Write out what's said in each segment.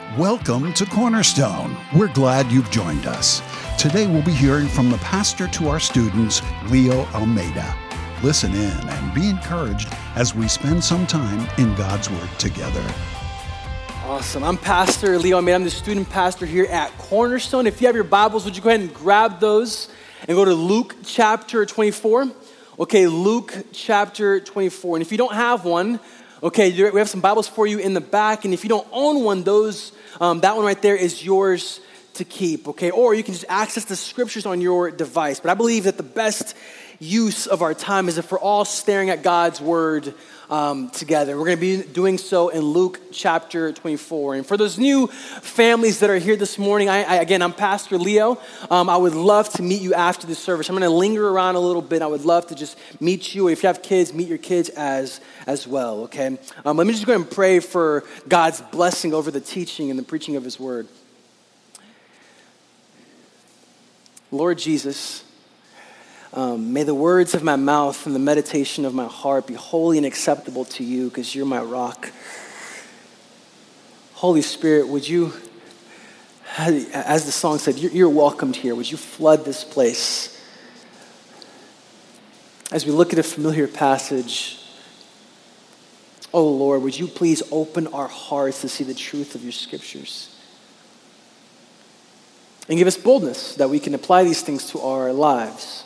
Welcome to Cornerstone. We're glad you've joined us. Today we'll be hearing from the pastor to our students, Leo Almeida. Listen in and be encouraged as we spend some time in God's Word together. Awesome. I'm Pastor Leo Almeida. I'm the student pastor here at Cornerstone. If you have your Bibles, would you go ahead and grab those and go to Luke chapter 24? Okay, Luke chapter 24. And if you don't have one, okay, we have some Bibles for you in the back. And if you don't own one, that one right there is yours to keep, okay? Or you can just access the scriptures on your device. But I believe that the best use of our time is if we're all staring at God's Word together. We're going to be doing so in Luke chapter 24. And for those new families that are here this morning, I'm Pastor Leo. I would love to meet you after the service. I'm going to linger around a little bit. I would love to just meet you. If you have kids, meet your kids as well, okay? Let me just go ahead and pray for God's blessing over the teaching and the preaching of His Word. Lord Jesus, may the words of my mouth and the meditation of my heart be holy and acceptable to you because you're my rock. Holy Spirit, would you, as the song said, you're welcomed here. Would you flood this place? As we look at a familiar passage, oh Lord, would you please open our hearts to see the truth of your scriptures? And give us boldness that we can apply these things to our lives.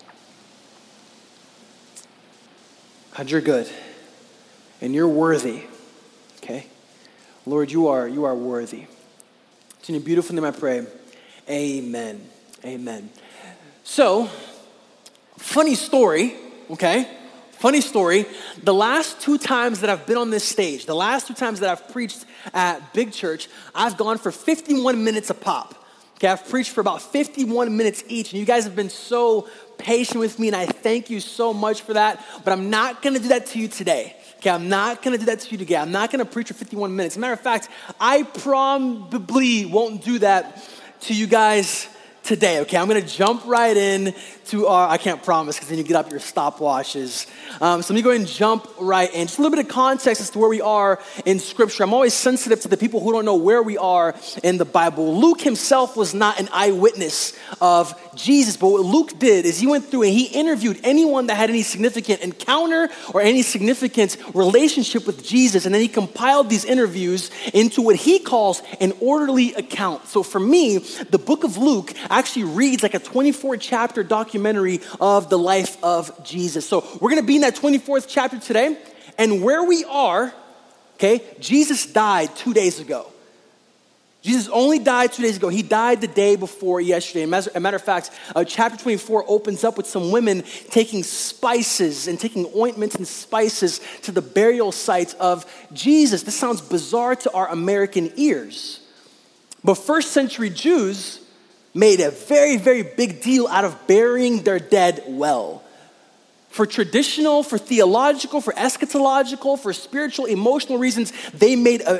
God, you're good, and you're worthy, okay? Lord, you are worthy. It's in your beautiful name I pray, amen, amen. So, funny story, okay? Funny story, the last two times that I've been on this stage, the last two times that I've preached at Big Church, I've gone for 51 minutes a pop. Okay, I've preached for about 51 minutes each, and you guys have been so patient with me, and I thank you so much for that, but I'm not going to do that to you today. Okay, I'm not going to do that to you today. I'm not going to preach for 51 minutes. As a matter of fact, I probably won't do that to you guys today, okay? I'm going to jump right in to I can't promise because then you get up your stopwatches. So let me go ahead and jump right in. Just a little bit of context as to where we are in Scripture. I'm always sensitive to the people who don't know where we are in the Bible. Luke himself was not an eyewitness of Jesus, but what Luke did is he went through and he interviewed anyone that had any significant encounter or any significant relationship with Jesus, and then he compiled these interviews into what he calls an orderly account. So for me, the book of Luke actually reads like a 24-chapter documentary of the life of Jesus. So we're going to be in that 24th chapter today, and where we are, okay, Jesus died 2 days ago. Jesus only died 2 days ago. He died the day before yesterday. As a matter of fact, chapter 24 opens up with some women taking spices and taking ointments and spices to the burial sites of Jesus. This sounds bizarre to our American ears, but first century Jews made a very, very big deal out of burying their dead well. For traditional, for theological, for eschatological, for spiritual, emotional reasons, they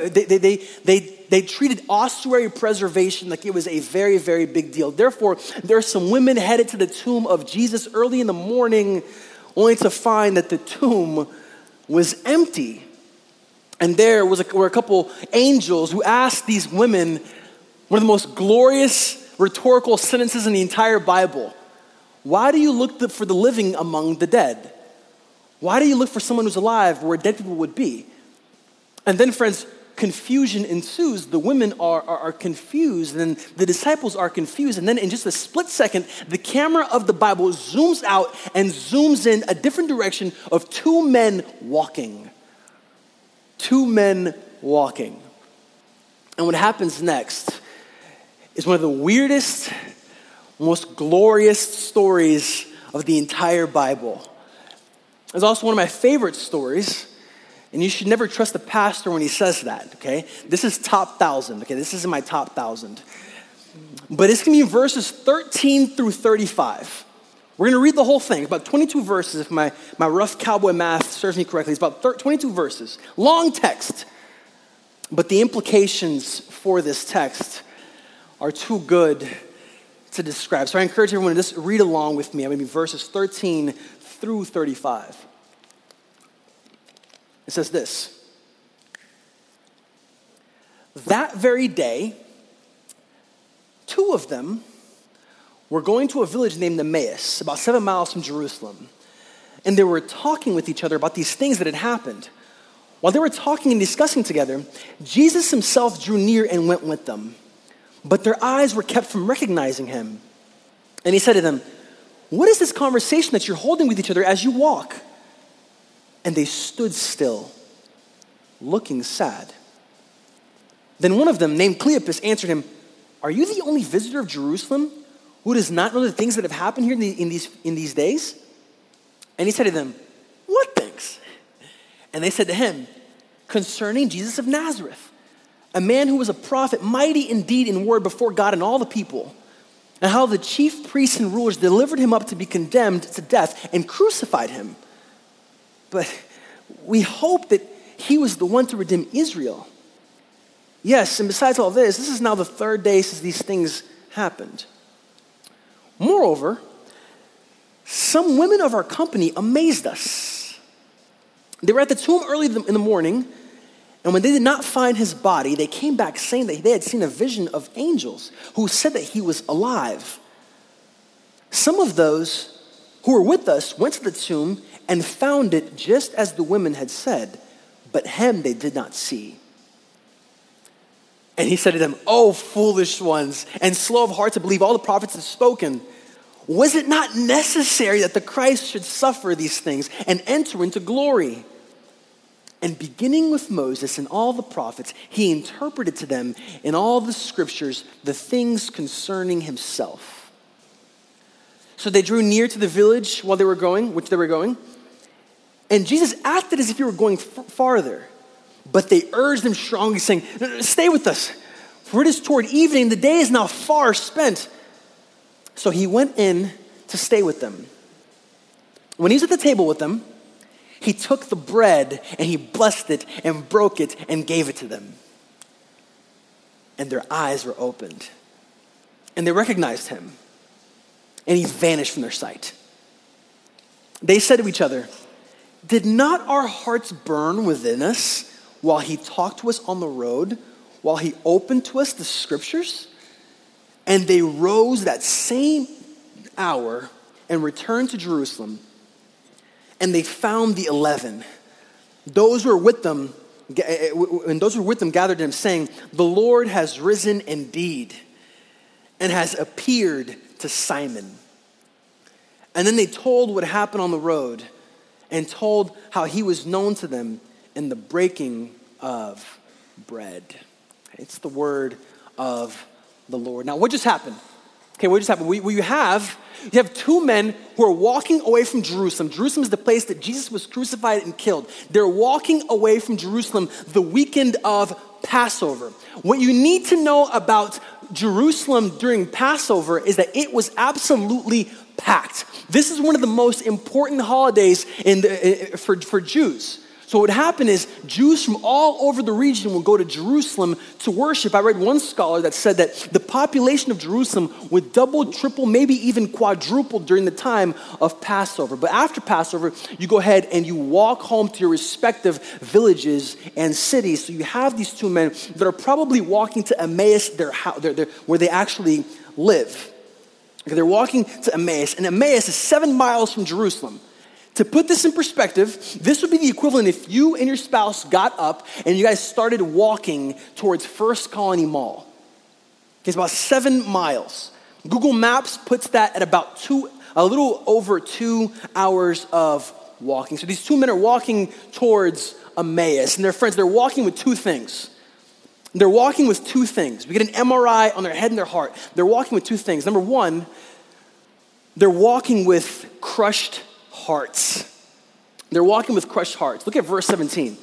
treated ossuary preservation like it was a very, very big deal. Therefore, there are some women headed to the tomb of Jesus early in the morning, only to find that the tomb was empty. And there were a couple angels who asked these women one of the most glorious rhetorical sentences in the entire Bible. Why do you look for the living among the dead? Why do you look for someone who's alive where dead people would be? And then, friends, confusion ensues. The women are confused, and then the disciples are confused. And then in just a split second, the camera of the Bible zooms out and zooms in a different direction of two men walking. Two men walking. And what happens next is one of the weirdest, most glorious stories of the entire Bible. It's also one of my favorite stories, and you should never trust the pastor when he says that, okay? This is top 1,000, okay? This is in my top 1,000. But it's going to be verses 13 through 35. We're going to read the whole thing, about 22 verses, if my rough cowboy math serves me correctly. It's about 22 verses. Long text, but the implications for this text are too good to describe. So I encourage everyone to just read along with me. I'm going to be verses 13 through 35. It says this: That very day, two of them were going to a village named Emmaus, about 7 miles from Jerusalem. And they were talking with each other about these things that had happened. While they were talking and discussing together, Jesus himself drew near and went with them. But their eyes were kept from recognizing him. And he said to them, "What is this conversation that you're holding with each other as you walk?" And they stood still, looking sad. Then one of them, named Cleopas, answered him, "Are you the only visitor of Jerusalem who does not know the things that have happened here in these days?" And he said to them, "What things?" And they said to him, "Concerning Jesus of Nazareth, a man who was a prophet, mighty in deed and word before God and all the people, and how the chief priests and rulers delivered him up to be condemned to death and crucified him. But we hope that he was the one to redeem Israel. Yes, and besides all this is now the third day since these things happened. Moreover, some women of our company amazed us. They were at the tomb early in the morning, and when they did not find his body, they came back saying that they had seen a vision of angels who said that he was alive. Some of those who were with us went to the tomb and found it just as the women had said, but him they did not see." And he said to them, "O foolish ones, and slow of heart to believe all the prophets have spoken. Was it not necessary that the Christ should suffer these things and enter into glory?" And beginning with Moses and all the prophets, he interpreted to them in all the scriptures the things concerning himself. So they drew near to the village which they were going, and Jesus acted as if he were going farther. But they urged him strongly, saying, "Stay with us, for it is toward evening, the day is now far spent." So he went in to stay with them. When he was at the table with them, he took the bread and he blessed it and broke it and gave it to them. And their eyes were opened, and they recognized him, and he vanished from their sight. They said to each other, "Did not our hearts burn within us while he talked to us on the road, while he opened to us the scriptures?" And they rose that same hour and returned to Jerusalem. And they found the 11. Those who were with them gathered them, saying, "The Lord has risen indeed and has appeared to Simon." And then they told what happened on the road and told how he was known to them in the breaking of bread. It's the word of the Lord. Now, what just happened? Okay, what just happened? You have two men who are walking away from Jerusalem. Jerusalem is the place that Jesus was crucified and killed. They're walking away from Jerusalem the weekend of Passover. What you need to know about Jerusalem during Passover is that it was absolutely packed. This is one of the most important holidays for Jews. So what would happen is Jews from all over the region will go to Jerusalem to worship. I read one scholar that said that the population of Jerusalem would double, triple, maybe even quadruple during the time of Passover. But after Passover, you go ahead and you walk home to your respective villages and cities. So you have these two men that are probably walking to Emmaus, where they actually live. They're walking to Emmaus, and Emmaus is 7 miles from Jerusalem. To put this in perspective, this would be the equivalent if you and your spouse got up and you guys started walking towards First Colony Mall. It's about 7 miles. Google Maps puts that at about a little over 2 hours of walking. So these two men are walking towards Emmaus, and their friends, they're walking with two things. We get an MRI on their head and their heart. They're walking with two things. Number one, they're walking with crushed hearts. They're walking with crushed hearts. Look at verse 17.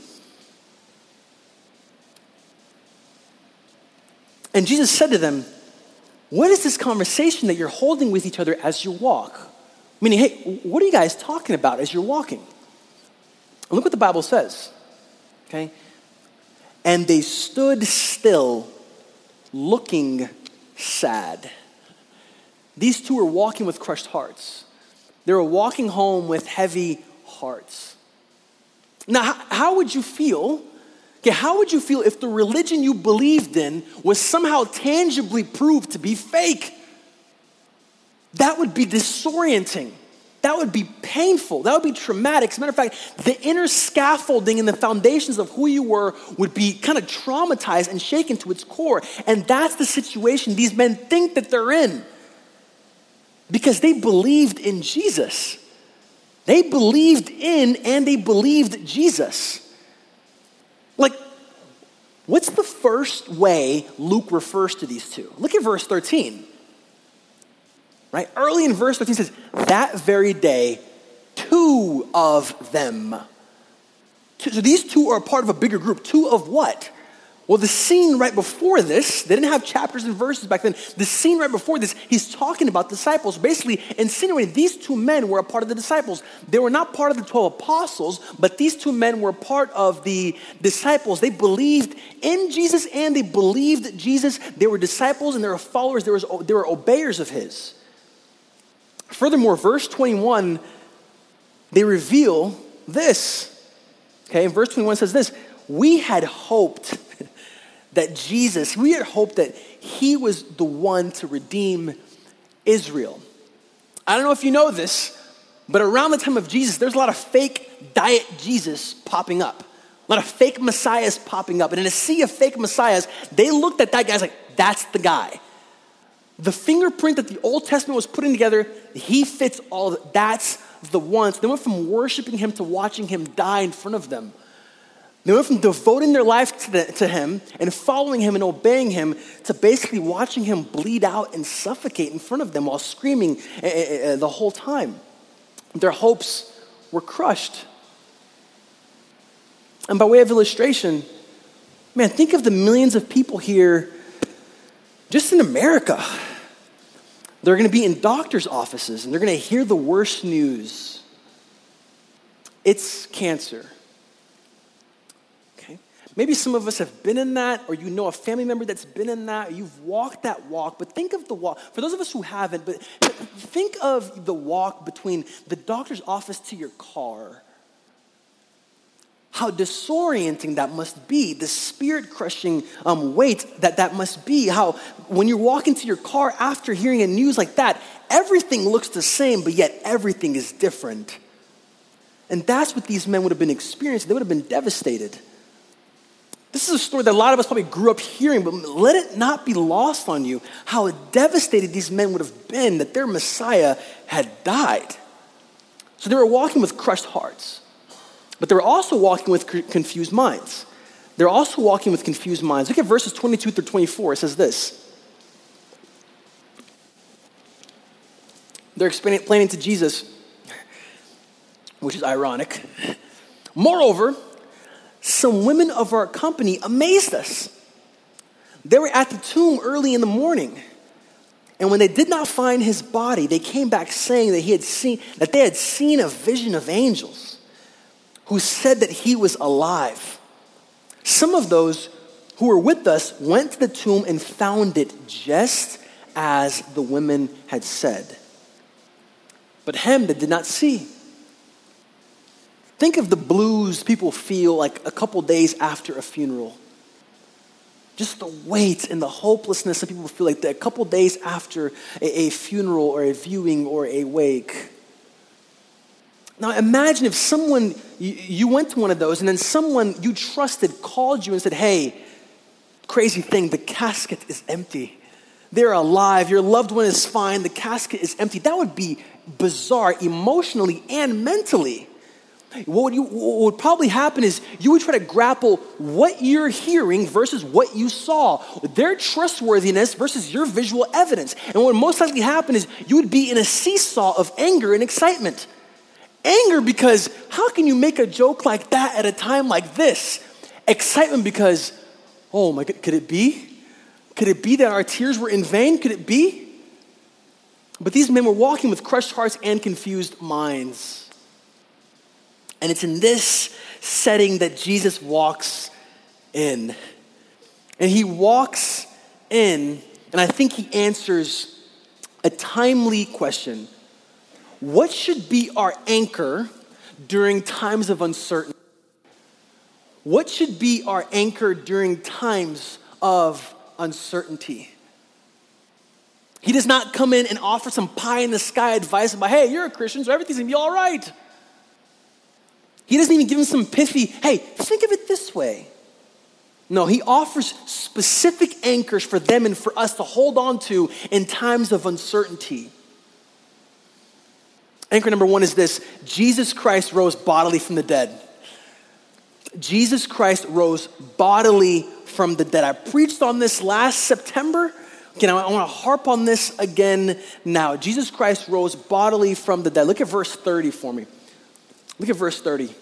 And Jesus said to them, "What is this conversation that you're holding with each other as you walk?" Meaning, hey, what are you guys talking about as you're walking? And look what the Bible says. Okay? And they stood still, looking sad. These two were walking with crushed hearts. They were walking home with heavy hearts. Now, how would you feel Okay, how would you feel if the religion you believed in was somehow tangibly proved to be fake? That would be disorienting. That would be painful. That would be traumatic. As a matter of fact, the inner scaffolding and the foundations of who you were would be kind of traumatized and shaken to its core. And that's the situation these men think that they're in. Because they believed in Jesus. They believed in and they believed Jesus. Like, what's the first way Luke refers to these two? Look at verse 13. Right? Early in verse 13 says, that very day, two of them. So these two are a part of a bigger group. Two of what? Well, the scene right before this, they didn't have chapters and verses back then. The scene right before this, he's talking about disciples, basically insinuating these two men were a part of the disciples. They were not part of the 12 apostles, but these two men were part of the disciples. They believed in Jesus and they believed Jesus. They were disciples and they were followers. They were obeyers of his. Furthermore, verse 21, they reveal this. Okay, verse 21 says this, we had hoped that he was the one to redeem Israel. I don't know if you know this, but around the time of Jesus, there's a lot of fake diet Jesus popping up. A lot of fake messiahs popping up. And in a sea of fake messiahs, they looked at that guy like, that's the guy. The fingerprint that the Old Testament was putting together, he fits all of it. That's the one. So they went from worshiping him to watching him die in front of them. They went from devoting their life to him and following him and obeying him to basically watching him bleed out and suffocate in front of them while screaming the whole time. Their hopes were crushed. And by way of illustration, man, think of the millions of people here just in America. They're going to be in doctor's offices and they're going to hear the worst news. It's cancer. Okay? Maybe some of us have been in that, or you know a family member that's been in that, or you've walked that walk. But think of the walk, for those of us who haven't, but think of the walk between the doctor's office to your car. How disorienting that must be, the spirit-crushing weight that must be. How when you walk into your car after hearing a news like that, everything looks the same, but yet everything is different. And that's what these men would have been experiencing. They would have been devastated. This is a story that a lot of us probably grew up hearing, but let it not be lost on you how devastated these men would have been that their Messiah had died. So they were walking with crushed hearts. But they're also walking with confused minds. Look at verses 22 through 24. It says this. They're explaining to Jesus, which is ironic. Moreover, some women of our company amazed us. They were at the tomb early in the morning. And when they did not find his body, they came back saying that they had seen a vision of angels who said that he was alive. Some of those who were with us went to the tomb and found it just as the women had said. But him they did not see. Think of the blues people feel like a couple days after a funeral. Just the weight and the hopelessness that people feel like a couple days after a funeral or a viewing or a wake. Now imagine if someone, you went to one of those and then someone you trusted called you and said, hey, crazy thing, the casket is empty. They're alive, your loved one is fine, the casket is empty. That would be bizarre emotionally and mentally. What would probably happen is you would try to grapple what you're hearing versus what you saw, their trustworthiness versus your visual evidence. And what would most likely happen is you would be in a seesaw of anger and excitement. Anger because how can you make a joke like that at a time like this? Excitement because, oh my God, could it be? Could it be that our tears were in vain? Could it be? But these men were walking with crushed hearts and confused minds. And it's in this setting that Jesus walks in. And he walks in, and I think he answers a timely question. What should be our anchor during times of uncertainty? What should be our anchor during times of uncertainty? He does not come in and offer some pie-in-the-sky advice about, hey, you're a Christian, so everything's going to be all right. He doesn't even give them some pithy, hey, think of it this way. No, he offers specific anchors for them and for us to hold on to in times of uncertainty. Anchor number one is this: Jesus Christ rose bodily from the dead. Jesus Christ rose bodily from the dead. I preached on this last September. Again, I want to harp on this again now. Jesus Christ rose bodily from the dead. Look at verse 30 for me. Look at verse 30.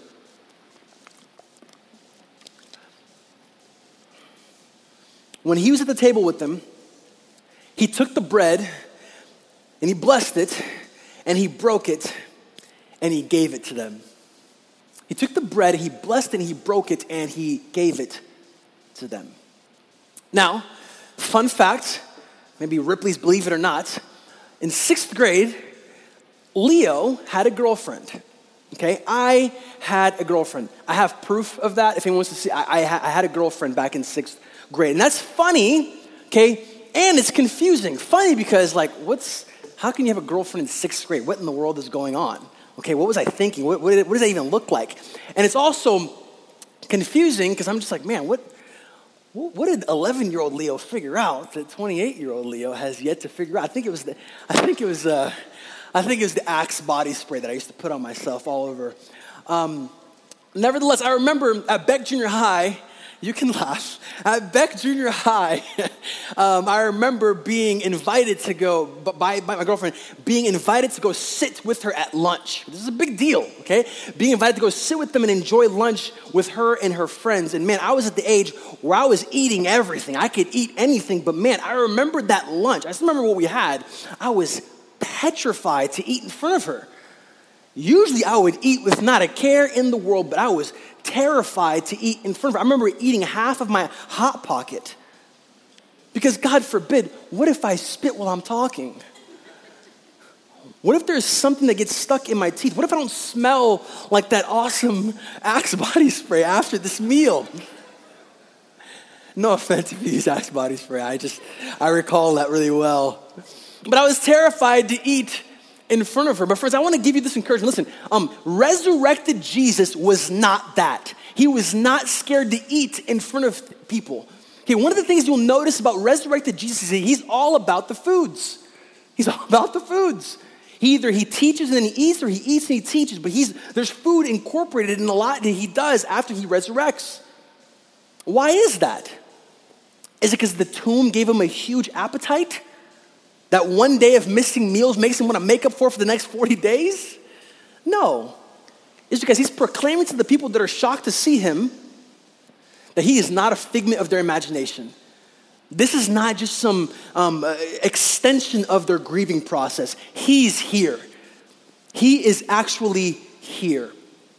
When he was at the table with them, he took the bread and he blessed it and he broke it and he gave it to them. He took the bread, he blessed it, and he broke it, and he gave it to them. Now, fun fact, maybe Ripley's believe it or not, in 6th grade, Leo had a girlfriend. Okay, I had a girlfriend. I have proof of that. If anyone wants to see, I had a girlfriend back in 6th grade. And that's funny, okay, and it's confusing. Funny because, how can you have a girlfriend in 6th grade? What in the world is going on? Okay, what was I thinking? What does that even look like? And it's also confusing because I'm just like, man, what did 11-year-old Leo figure out that 28-year-old Leo has yet to figure out? I think it was the Axe body spray that I used to put on myself all over. Nevertheless, I remember at Beck Junior High, you can laugh. At Beck Junior High, I remember being invited to go, by my girlfriend, being invited to go sit with her at lunch. This is a big deal, okay? Being invited to go sit with them and enjoy lunch with her and her friends. And man, I was at the age where I was eating everything. I could eat anything, but man, I remember that lunch. I still remember what we had. I was petrified to eat in front of her. Usually I would eat with not a care in the world, but I was terrified to eat in front of her. I remember eating half of my Hot Pocket because God forbid, what if I spit while I'm talking? What if there's something that gets stuck in my teeth? What if I don't smell like that awesome Axe body spray after this meal? No offense if you use Axe body spray. I recall that really well. But I was terrified to eat in front of her. But friends, I want to give you this encouragement. Listen, resurrected Jesus was not that. He was not scared to eat in front of people. Okay, one of the things you'll notice about resurrected Jesus is that he's all about the foods. He's all about the foods. Either he teaches and then he eats, or he eats and he teaches, but there's food incorporated in a lot that he does after he resurrects. Why is that? Is it because the tomb gave him a huge appetite? That one day of missing meals makes him want to make up for the next 40 days? No. It's because he's proclaiming to the people that are shocked to see him that he is not a figment of their imagination. This is not just some extension of their grieving process. He's here. He is actually here.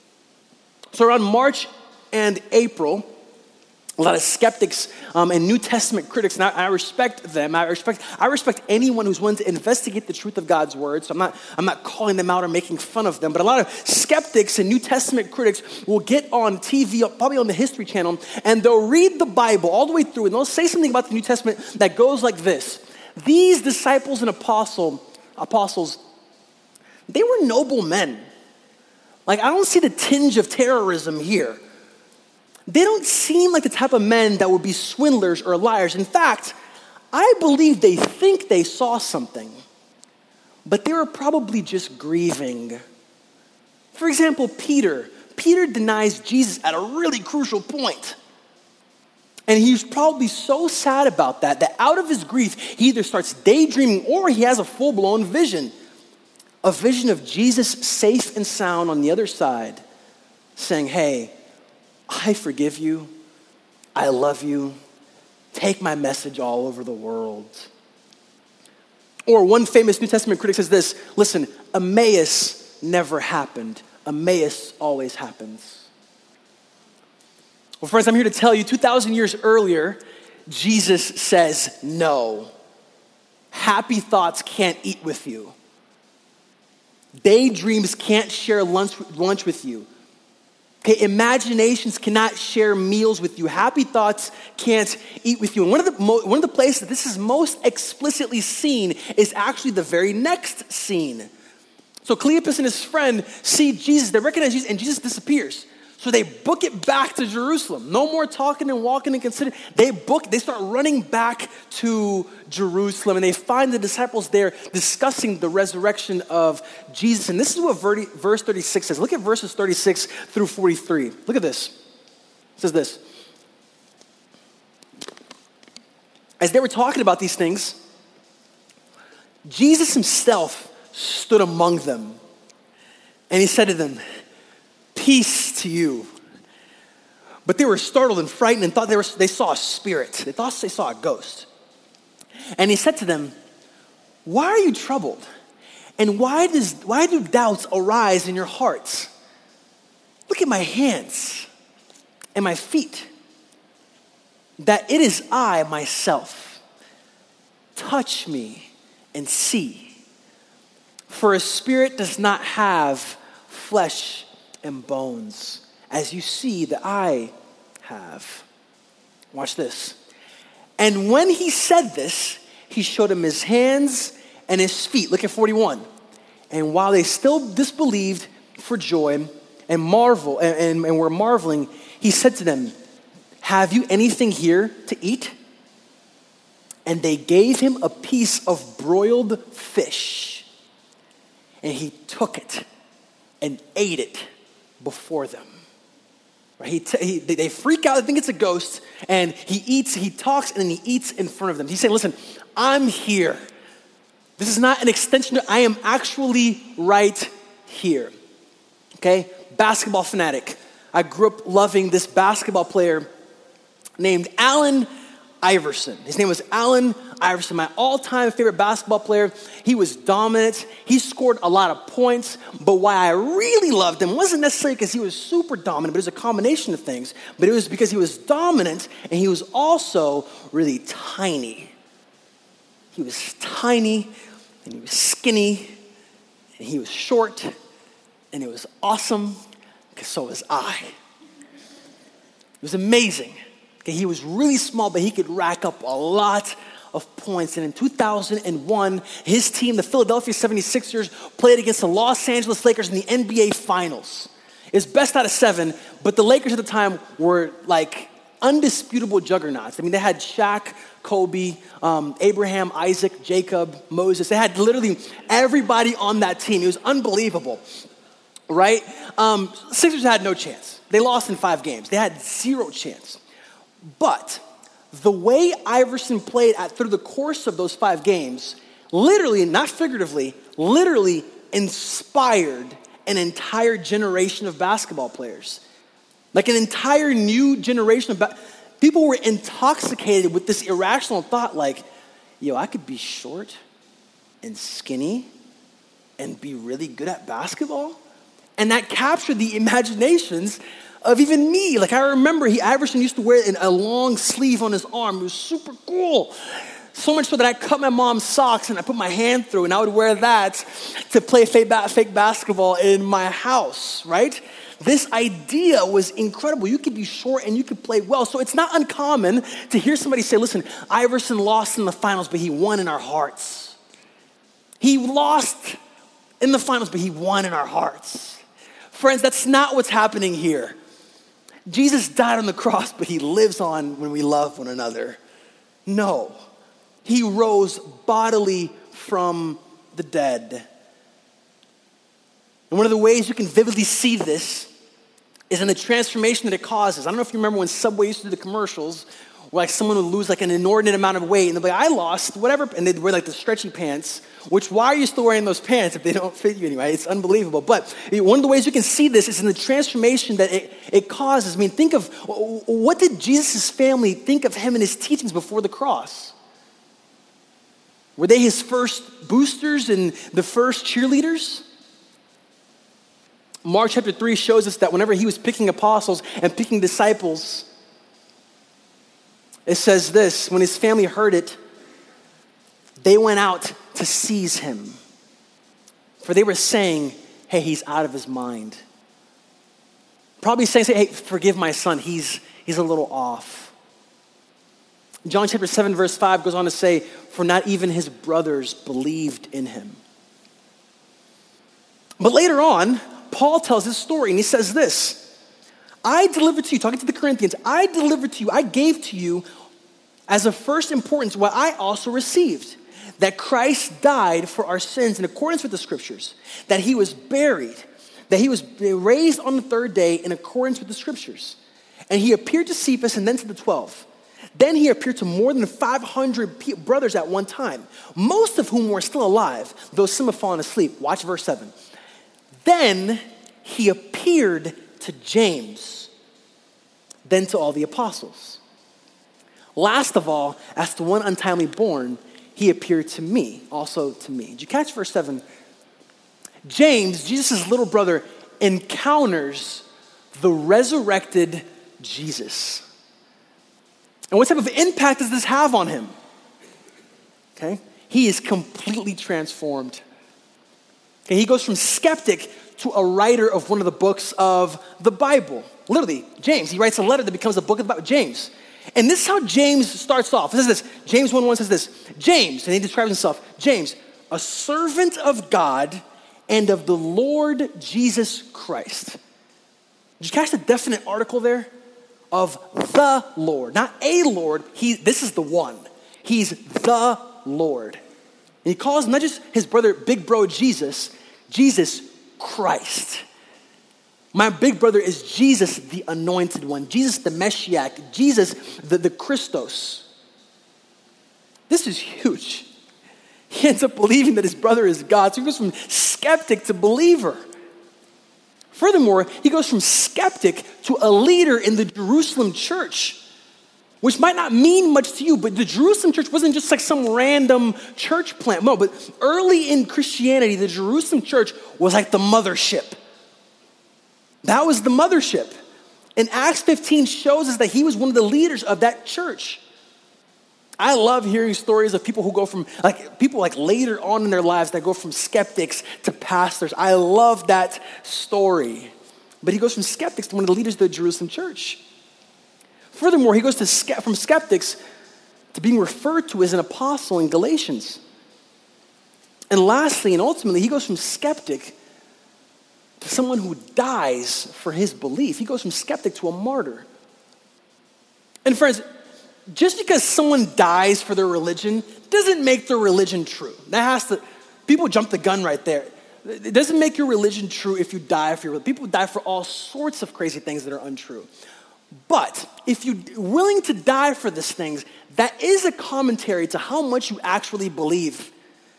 So around March and April, a lot of skeptics and New Testament critics, and I respect them. I respect anyone who's willing to investigate the truth of God's word. So I'm not calling them out or making fun of them. But a lot of skeptics and New Testament critics will get on TV, probably on the History Channel, and they'll read the Bible all the way through, and they'll say something about the New Testament that goes like this: these disciples and apostles, they were noble men. I don't see the tinge of terrorism here. They don't seem like the type of men that would be swindlers or liars. In fact, I believe they think they saw something, but they were probably just grieving. For example, Peter denies Jesus at a really crucial point. And he's probably so sad about that out of his grief, he either starts daydreaming or he has a full-blown vision. A vision of Jesus safe and sound on the other side, saying, hey, I forgive you. I love you. Take my message all over the world. Or one famous New Testament critic says this: listen, Emmaus never happened. Emmaus always happens. Well, friends, I'm here to tell you 2,000 years earlier, Jesus says no. Happy thoughts can't eat with you. Daydreams can't share lunch with you. Okay, imaginations cannot share meals with you. Happy thoughts can't eat with you. And one of the places that this is most explicitly seen is actually the very next scene. So Cleopas and his friend see Jesus, they recognize Jesus, and Jesus disappears. So they book it back to Jerusalem. No more talking and walking and considering. They start running back to Jerusalem, and they find the disciples there discussing the resurrection of Jesus. And this is what verse 36 says. Look at verses 36 through 43. Look at this. It says this. As they were talking about these things, Jesus himself stood among them, and he said to them, "Peace to you." But they were startled and frightened and thought they saw a spirit. They thought they saw a ghost. And he said to them, "Why are you troubled? And why do doubts arise in your hearts? Look at my hands and my feet, that it is I myself. Touch me and see. For a spirit does not have flesh and bones, as you see that I have." Watch this. And when he said this, he showed him his hands and his feet. Look at 41. And while they still disbelieved for joy and were marveling, he said to them, "Have you anything here to eat?" And they gave him a piece of broiled fish. And he took it and ate it before them. Right? They freak out, they think it's a ghost, and he talks, and then he eats in front of them. He's saying, "Listen, I'm here. This is not an extension. I am actually right here." Okay? Basketball fanatic. I grew up loving this basketball player named Allen Iverson. His name was Allen Iverson, my all-time favorite basketball player. He was dominant. He scored a lot of points. But why I really loved him wasn't necessarily because he was super dominant, but it was a combination of things. But it was because he was dominant, and he was also really tiny. He was tiny, and he was skinny, and he was short, and it was awesome, because so was I. It was amazing. Okay, he was really small, but he could rack up a lot of points. And in 2001, his team, the Philadelphia 76ers, played against the Los Angeles Lakers in the NBA Finals. It was best out of 7, but the Lakers at the time were like undisputable juggernauts. I mean, they had Shaq, Kobe, Abraham, Isaac, Jacob, Moses. They had literally everybody on that team. It was unbelievable, right? Sixers had no chance. They lost in 5 games. They had 0 chance. But the way Iverson played through the course of those 5 games, literally, not figuratively, literally inspired an entire generation of basketball players. Like an entire new generation of people were intoxicated with this irrational thought like, yo, I could be short and skinny and be really good at basketball. And that captured the imaginations of even me. Like I remember Iverson used to wear a long sleeve on his arm. It was super cool. So much so that I cut my mom's socks and I put my hand through and I would wear that to play fake basketball in my house, right? This idea was incredible. You could be short and you could play well. So it's not uncommon to hear somebody say, listen, Iverson lost in the finals, but he won in our hearts. He lost in the finals, but he won in our hearts. Friends, that's not what's happening here. Jesus died on the cross, but he lives on when we love one another. No, he rose bodily from the dead. And one of the ways you can vividly see this is in the transformation that it causes. I don't know if you remember when Subway used to do the commercials where like someone would lose like an inordinate amount of weight and they'd be like, I lost whatever, and they'd wear like the stretchy pants, which why are you still wearing those pants if they don't fit you anyway? It's unbelievable. But one of the ways you can see this is in the transformation that it causes. I mean, think of, what did Jesus' family think of him and his teachings before the cross? Were they his first boosters and the first cheerleaders? Mark chapter 3 shows us that whenever he was picking apostles and picking disciples, it says this, when his family heard it, they went out to seize him. For they were saying, hey, he's out of his mind. Probably saying, hey, forgive my son. He's a little off. John chapter 7, verse 5 goes on to say, for not even his brothers believed in him. But later on, Paul tells his story and he says this, I delivered to you, talking to the Corinthians, I delivered to you, I gave to you as of first importance what I also received, that Christ died for our sins in accordance with the scriptures, that he was buried, that he was raised on the third day in accordance with the scriptures. And he appeared to Cephas and then to the 12. Then he appeared to more than 500 brothers at one time, most of whom were still alive, though some have fallen asleep. Watch verse 7. Then he appeared to James, then to all the apostles. Last of all, as to one untimely born, he appeared to me, also to me. Did you catch verse 7? James, Jesus' little brother, encounters the resurrected Jesus. And what type of impact does this have on him? Okay, he is completely transformed. Okay, he goes from skeptic to a writer of one of the books of the Bible. Literally, James, he writes a letter that becomes a book about James. And this is how James starts off. It says this, James 1:1 says this, James, and he describes himself, James, a servant of God and of the Lord Jesus Christ. Did you catch the definite article there? Of the Lord, not a Lord, this is the one. He's the Lord. And he calls not just his brother, big bro Jesus, Jesus Christ. My big brother is Jesus, the anointed one, Jesus, the Messiah, Jesus, the Christos. This is huge. He ends up believing that his brother is God. So he goes from skeptic to believer. Furthermore, he goes from skeptic to a leader in the Jerusalem church, which might not mean much to you, but the Jerusalem church wasn't just like some random church plant. No, but early in Christianity, the Jerusalem church was like the mothership. That was the mothership. And Acts 15 shows us that he was one of the leaders of that church. I love hearing stories of people who go from, people later on in their lives that go from skeptics to pastors. I love that story. But he goes from skeptics to one of the leaders of the Jerusalem church. Furthermore, he goes from skeptics to being referred to as an apostle in Galatians. And lastly, and ultimately, he goes from skeptic to someone who dies for his belief. He goes from skeptic to a martyr. And friends, just because someone dies for their religion doesn't make their religion true. People jump the gun right there. It doesn't make your religion true if you die for your religion. People die for all sorts of crazy things that are untrue. But if you're willing to die for these things, that is a commentary to how much you actually believe.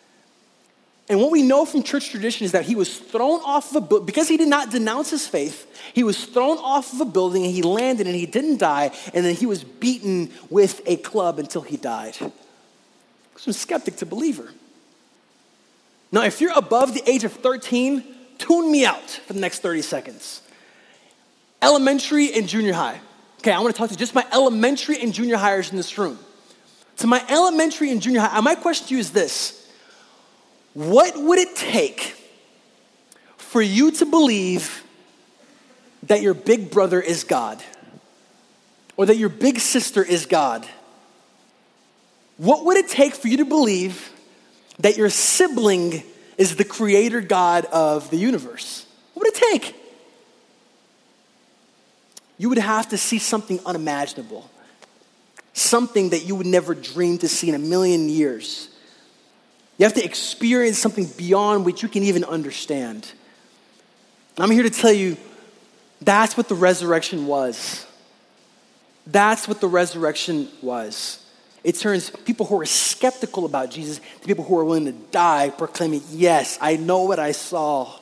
And what we know from church tradition is that he was thrown off of a building, because he did not denounce his faith, he was thrown off of a building and he landed and he didn't die, and then he was beaten with a club until he died. From skeptic to believer. Now, if you're above the age of 13, tune me out for the next 30 seconds. Elementary and junior high. Okay, I want to talk to just my elementary and junior hires in this room. So my elementary and junior high, my question to you is this. What would it take for you to believe that your big brother is God? Or that your big sister is God? What would it take for you to believe that your sibling is the creator God of the universe? What would it take? You would have to see something unimaginable. Something that you would never dream to see in a million years. You have to experience something beyond what you can even understand. I'm here to tell you, that's what the resurrection was. That's what the resurrection was. It turns people who are skeptical about Jesus to people who are willing to die, proclaiming, yes, I know what I saw.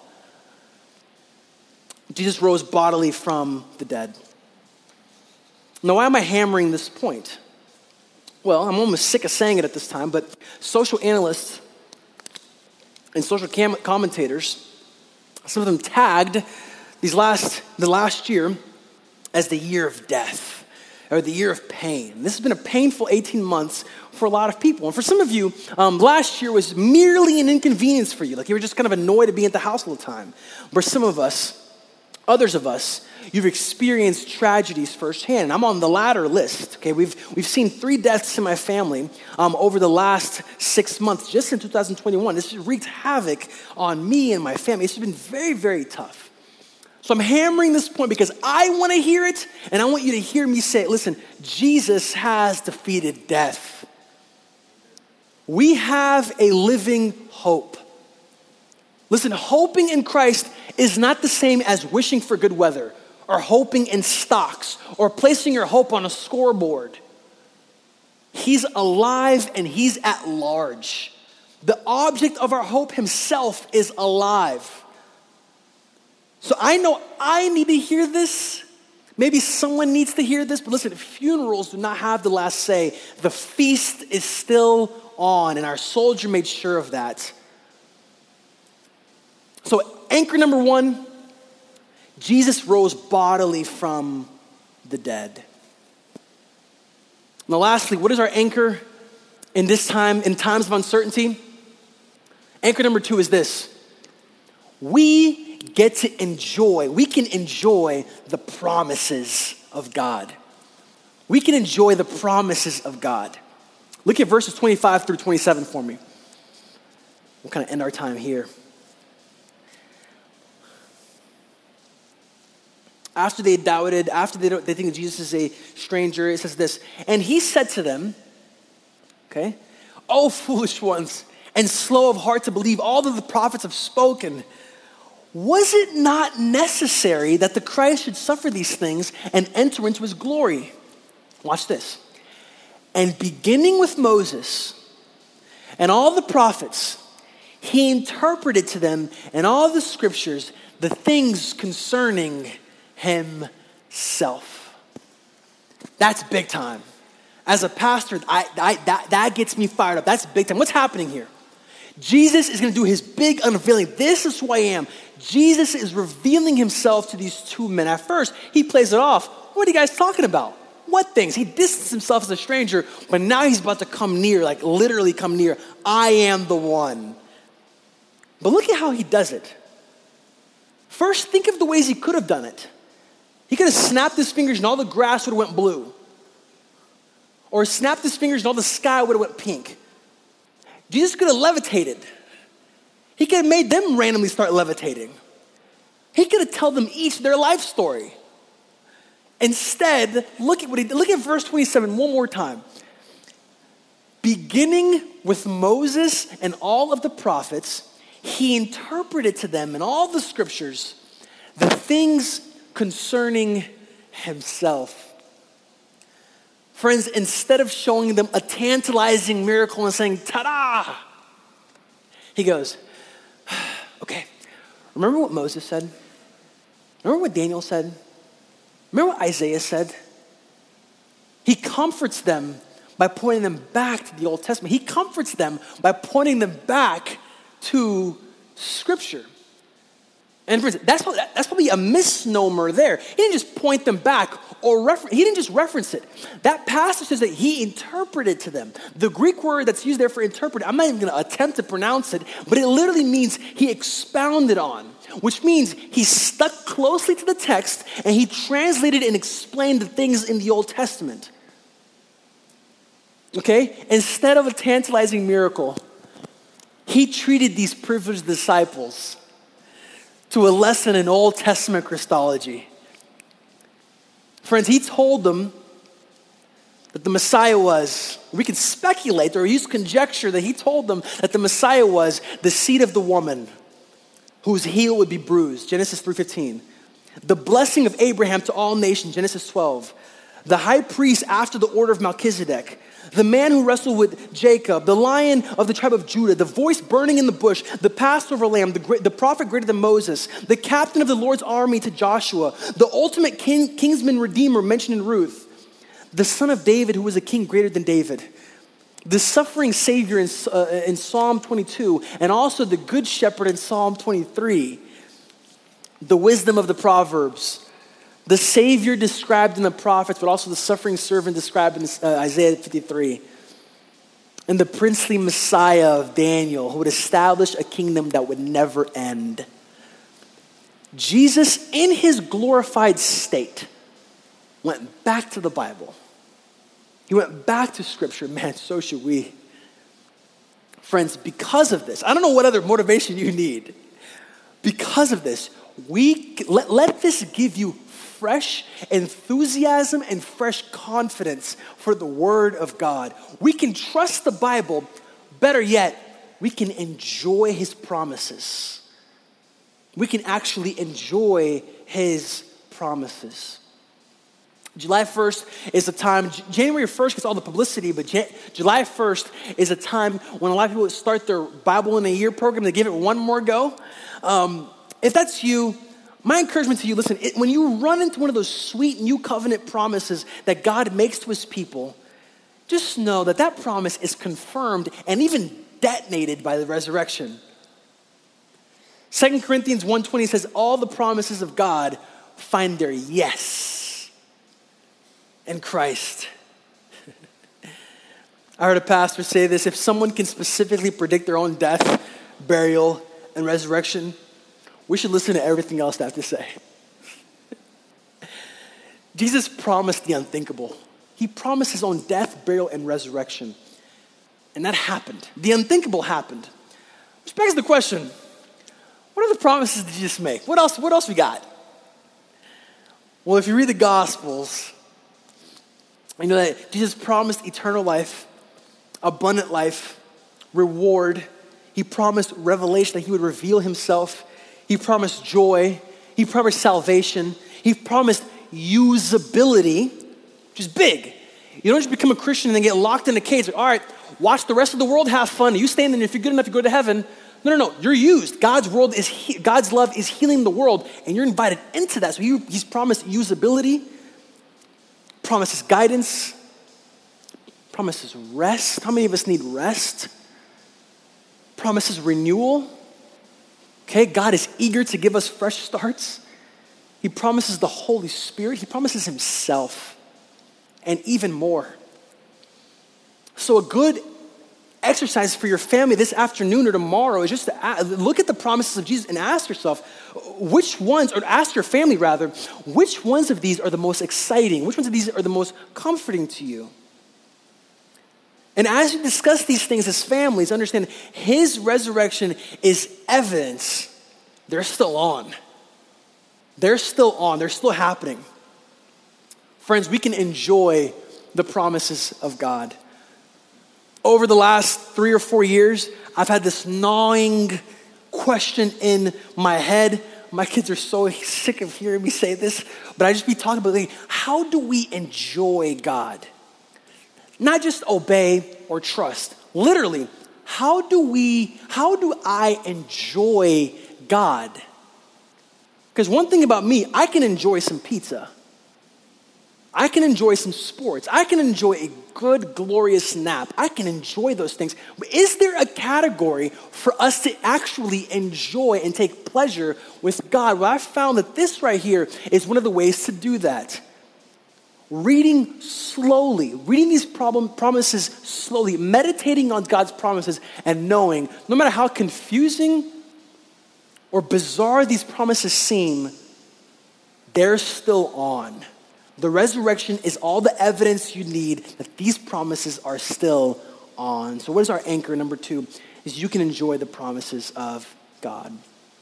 Jesus rose bodily from the dead. Now, why am I hammering this point? Well, I'm almost sick of saying it at this time, but social analysts and social commentators, some of them tagged the last year as the year of death or the year of pain. This has been a painful 18 months for a lot of people. And for some of you, last year was merely an inconvenience for you. Like you were just kind of annoyed to be at the house all the time. For some of us, Others of us, you've experienced tragedies firsthand. And I'm on the latter list, okay? We've seen 3 deaths in my family over the last 6 months, just in 2021. This has wreaked havoc on me and my family. It's been very, very tough. So I'm hammering this point because I want to hear it, and I want you to hear me say it. Listen, Jesus has defeated death. We have a living hope. Listen, hoping in Christ is not the same as wishing for good weather or hoping in stocks or placing your hope on a scoreboard. He's alive and he's at large. The object of our hope himself is alive. So I know I need to hear this. Maybe someone needs to hear this, but listen, funerals do not have the last say. The feast is still on, and our soldier made sure of that. So anchor number 1, Jesus rose bodily from the dead. Now lastly, what is our anchor in this time, in times of uncertainty? Anchor number 2 is this. We can enjoy the promises of God. We can enjoy the promises of God. Look at verses 25 through 27 for me. We'll kind of end our time here. After they doubted, after they think that Jesus is a stranger, it says this, and he said to them, okay, "O foolish ones, and slow of heart to believe all that the prophets have spoken. Was it not necessary that the Christ should suffer these things and enter into his glory?" Watch this. "And beginning with Moses and all the prophets, he interpreted to them in all the scriptures the things concerning himself." That's big time. As a pastor, that gets me fired up. That's big time. What's happening here? Jesus is going to do his big unveiling. This is who I am. Jesus is revealing himself to these 2 men. At first, he plays it off. What are you guys talking about? What things? He distanced himself as a stranger, but now he's about to come near, like literally come near. I am the one. But look at how he does it. First, think of the ways he could have done it. He could have snapped his fingers and all the grass would have went blue. Or snapped his fingers and all the sky would have went pink. Jesus could have levitated. He could have made them randomly start levitating. He could have told them each their life story. Instead, look at what he did. Look at verse 27 one more time. "Beginning with Moses and all of the prophets, he interpreted to them in all the scriptures the things concerning himself." Friends, instead of showing them a tantalizing miracle and saying, "Ta-da!" he goes, "Okay, remember what Moses said? Remember what Daniel said? Remember what Isaiah said?" He comforts them by pointing them back to the Old Testament. He comforts them by pointing them back to Scripture. And friends, that's probably a misnomer there. He didn't just point them back or he didn't just reference it. That passage says that he interpreted to them. The Greek word that's used there for interpret, I'm not even going to attempt to pronounce it, but it literally means he expounded on, which means he stuck closely to the text and he translated and explained the things in the Old Testament. Okay? Instead of a tantalizing miracle, he treated these privileged disciples to a lesson in Old Testament Christology. Friends, he told them that the Messiah was, we can speculate or use conjecture that he told them that the Messiah was the seed of the woman whose heel would be bruised, Genesis 3:15. The blessing of Abraham to all nations, Genesis 12. The high priest after the order of Melchizedek. The man who wrestled with Jacob, the lion of the tribe of Judah, the voice burning in the bush, the Passover lamb, the prophet greater than Moses, the captain of the Lord's army to Joshua, the ultimate kinsman redeemer mentioned in Ruth, the son of David who was a king greater than David, the suffering savior in Psalm 22, and also the good shepherd in Psalm 23, the wisdom of the Proverbs, the Savior described in the prophets, but also the suffering servant described in Isaiah 53. And the princely Messiah of Daniel, who would establish a kingdom that would never end. Jesus, in his glorified state, went back to the Bible. He went back to Scripture. Man, so should we. Friends, because of this, I don't know what other motivation you need. Because of this, let this give you fresh enthusiasm and fresh confidence for the Word of God. We can trust the Bible. Better yet, we can enjoy his promises. We can actually enjoy his promises. July 1st is a time, January 1st gets all the publicity, but July 1st is a time when a lot of people start their Bible in a Year program. They give it one more go. If that's you, my encouragement to you, listen, when you run into one of those sweet new covenant promises that God makes to his people, just know that that promise is confirmed and even detonated by the resurrection. 2 Corinthians 1:20 says, all the promises of God find their yes in Christ. I heard a pastor say this: if someone can specifically predict their own death, burial, and resurrection, we should listen to everything else they have to say. Jesus promised the unthinkable. He promised his own death, burial, and resurrection. And that happened. The unthinkable happened. Which begs the question, what other promises did Jesus make? What else we got? Well, if you read the Gospels, you know that Jesus promised eternal life, abundant life, reward. He promised revelation, that he would reveal himself. He promised joy. He promised salvation. He promised usability, which is big. You don't just become a Christian and then get locked in a cage. Like, all right, watch the rest of the world have fun. You stay in there. If you're good enough, you go to heaven. No. You're used. God's love is healing the world, and you're invited into that. So he's promised usability, promises guidance, promises rest. How many of us need rest? Promises renewal. Okay, God is eager to give us fresh starts. He promises the Holy Spirit. He promises himself, and even more. So a good exercise for your family this afternoon or tomorrow is just to look at the promises of Jesus and ask yourself, ask your family rather, which ones of these are the most exciting? Which ones of these are the most comforting to you? And as you discuss these things as families, understand his resurrection is evidence they're still on. They're still on. They're still happening. Friends, we can enjoy the promises of God. Over the last 3 or 4 years, I've had this gnawing question in my head. My kids are so sick of hearing me say this, but I just be talking about, like, how do we enjoy God? Not just obey or trust. Literally, how do I enjoy God? Because one thing about me, I can enjoy some pizza. I can enjoy some sports. I can enjoy a good, glorious nap. I can enjoy those things. But is there a category for us to actually enjoy and take pleasure with God? Well, I found that this right here is one of the ways to do that. Reading slowly, reading these promises slowly, meditating on God's promises, and knowing no matter how confusing or bizarre these promises seem, they're still on. The resurrection is all the evidence you need that these promises are still on. So what is our anchor? Number 2 is you can enjoy the promises of God.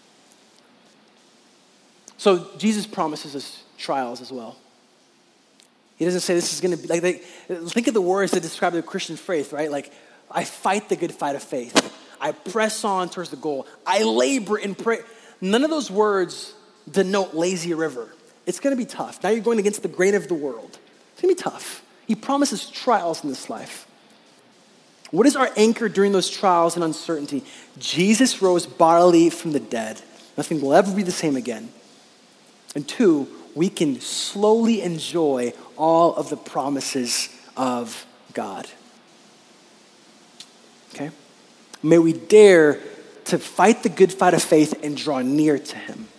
So Jesus promises us trials as well. He doesn't say this is going to be, think of the words that describe the Christian faith, right? Like, I fight the good fight of faith. I press on towards the goal. I labor in prayer. None of those words denote lazy river. It's going to be tough. Now you're going against the grain of the world. It's going to be tough. He promises trials in this life. What is our anchor during those trials and uncertainty? Jesus rose bodily from the dead. Nothing will ever be the same again. And 2, we can slowly enjoy all of the promises of God. Okay? May we dare to fight the good fight of faith and draw near to him.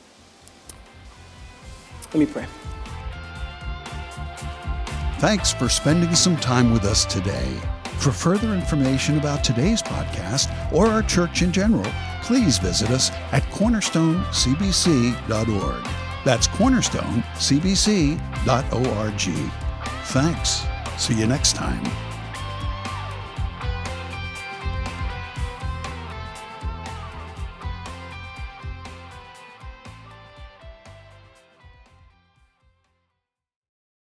Let me pray. Thanks for spending some time with us today. For further information about today's podcast or our church in general, please visit us at cornerstonecbc.org. That's cornerstonecbc.org. Thanks. See you next time.